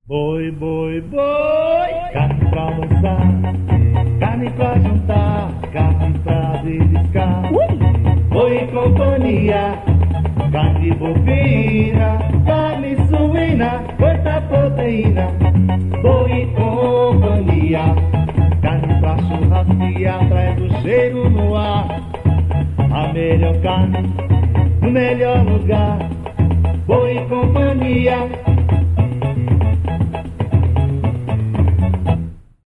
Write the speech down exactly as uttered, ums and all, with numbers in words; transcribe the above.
Boi, boi, boi, carne pra almoçar, carne pra jantar, carne pra beliscar. Boi e companhia, carne bovina, carne suína, muita proteína. Boi e companhia, carne pra churrasquear, traz o cheiro no ar. A melhor carne, no melhor lugar. Boi e companhia.